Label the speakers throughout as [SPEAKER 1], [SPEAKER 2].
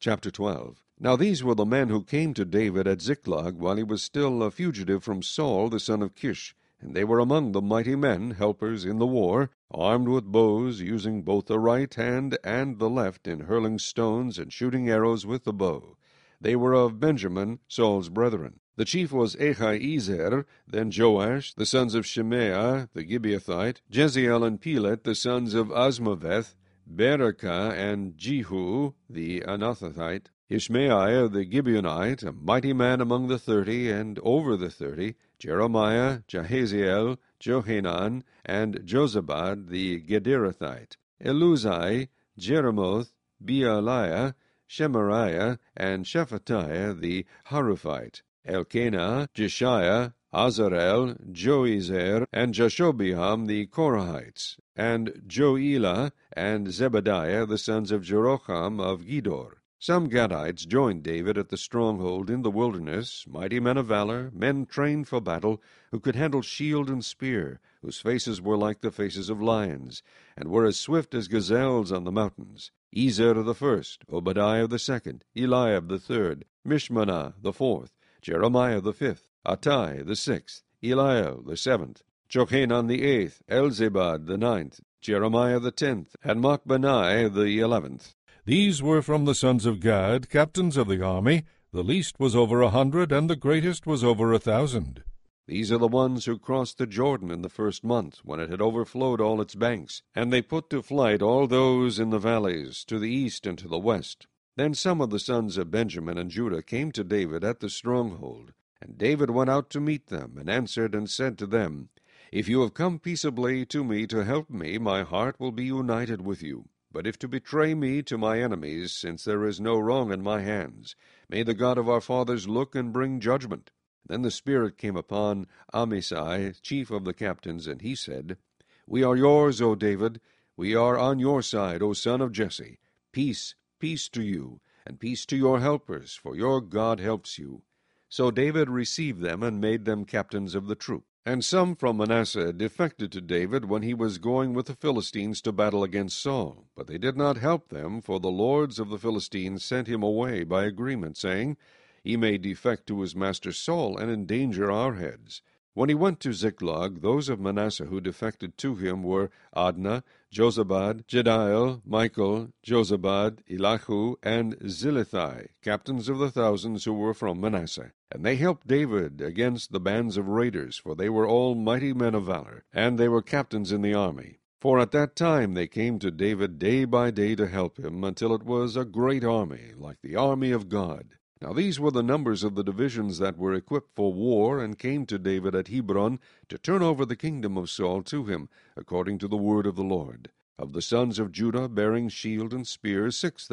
[SPEAKER 1] Chapter 12. Now these were the men who came to David at Ziklag while he was still a fugitive from Saul the son of Kish. And they were among the mighty men, helpers in the war, armed with bows, using both the right hand and the left in hurling stones and shooting arrows with the bow. They were of Benjamin, Saul's brethren. The chief was Ahiezer, then Joash, the sons of Shemaiah the Gibeathite, Jeziel and Pelet, the sons of Asmaveth, Berekah and Jehu the Anathothite, Ishmaiah the Gibeonite, a mighty man among the 30 and over the 30, Jeremiah, Jahaziel, Johanan, and Jozabad the Gederathite, Eluzai, Jeremoth, Bealiah, Shemariah, and Shephatiah the Haruphite, Elkanah, Jeshiah, Azarel, Joezer, and Jashobeam the Korahites, and Joelah, and Zebadiah the sons of Jeroham of Gedor. Some Gadites joined David at the stronghold in the wilderness, mighty men of valor, men trained for battle, who could handle shield and spear, whose faces were like the faces of lions, and were as swift as gazelles on the mountains. Ezer the first, Obadiah the second, Eliab the third, Mishmanah the fourth, Jeremiah the fifth, Attai the sixth, Eliel the seventh, Johanan the eighth, Elzabad the ninth, Jeremiah the 10th, and Machbenai the 11th.
[SPEAKER 2] These were from the sons of Gad, captains of the army. The least was over 100, and the greatest was over 1,000.
[SPEAKER 1] These are the ones who crossed the Jordan in the first month, when it had overflowed all its banks, and they put to flight all those in the valleys, to the east and to the west. Then some of the sons of Benjamin and Judah came to David at the stronghold, and David went out to meet them, and answered and said to them, If you have come peaceably to me to help me, my heart will be united with you. But if to betray me to my enemies, since there is no wrong in my hands, may the God of our fathers look and bring judgment. Then the Spirit came upon Amasai, chief of the captains, and he said, We are yours, O David. We are on your side, O son of Jesse. Peace, peace to you, and peace to your helpers, for your God helps you. So David received them and made them captains of the troop. And some from Manasseh defected to David when he was going with the Philistines to battle against Saul. But they did not help them, for the lords of the Philistines sent him away by agreement, saying, He may defect to his master Saul, and endanger our heads. When he went to Ziklag, those of Manasseh who defected to him were Adnah, Jozabad, Jediel, Michael, Jozabad, Elihu, and Zilithai, captains of the thousands who were from Manasseh. And they helped David against the bands of raiders, for they were all mighty men of valor, and they were captains in the army. For at that time they came to David day by day to help him, until it was a great army, like the army of God. Now these were the numbers of the divisions that were equipped for war, and came to David at Hebron, to turn over the kingdom of Saul to him, according to the word of the Lord. Of the sons of Judah, bearing shield and spear,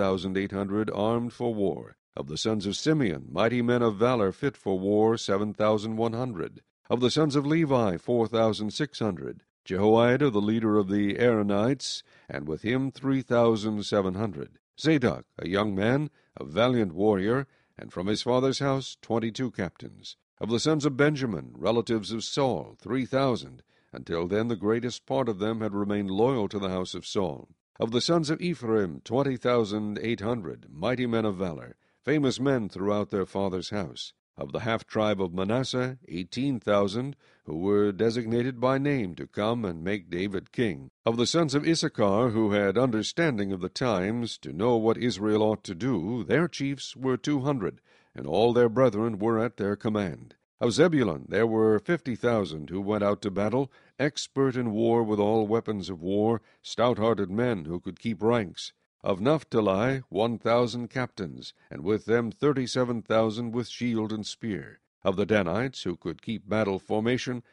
[SPEAKER 1] 6,800 armed for war. Of the sons of Simeon, mighty men of valor, fit for war, 7,100. Of the sons of Levi, 4,600. Jehoiada, the leader of the Aaronites, and with him 3,700. Zadok, a young man, a valiant warrior, and from his father's house 22 captains. Of the sons of Benjamin, relatives of Saul, 3,000. Until then the greatest part of them had remained loyal to the house of Saul. Of the sons of Ephraim, 20,800, mighty men of valor, famous men throughout their father's house. Of the half-tribe of Manasseh, 18,000, who were designated by name to come and make David king. Of the sons of Issachar, who had understanding of the times, to know what Israel ought to do, their chiefs were 200, and all their brethren were at their command. Of Zebulun there were 50,000 who went out to battle, expert in war with all weapons of war, stout-hearted men who could keep ranks. Of Naphtali 1,000 captains, and with them 37,000 with shield and spear. Of the Danites, who could keep battle formation,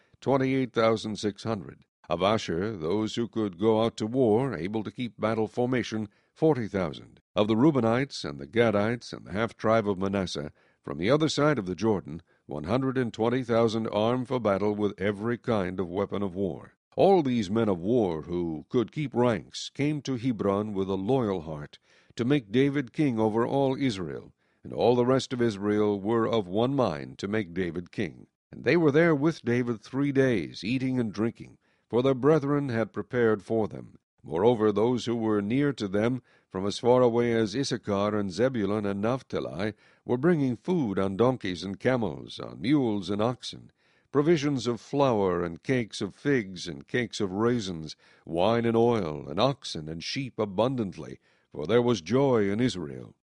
[SPEAKER 1] 28,600. Of Asher, those who could go out to war, able to keep battle formation, 40,000. Of the Reubenites and the Gadites and the half-tribe of Manasseh, from the other side of the Jordan, 120,000 armed for battle with every kind of weapon of war. All these men of war who could keep ranks came to Hebron with a loyal heart, to make David king over all Israel, and all the rest of Israel were of one mind to make David king. And they were there with David 3 days, eating and drinking, for their brethren had prepared for them. Moreover, those who were near to them, from as far away as Issachar and Zebulun and Naphtali were bringing food on donkeys and camels, on mules and oxen, provisions of flour and cakes of figs and cakes of raisins, wine and oil, and oxen and sheep abundantly, for there was joy in Israel.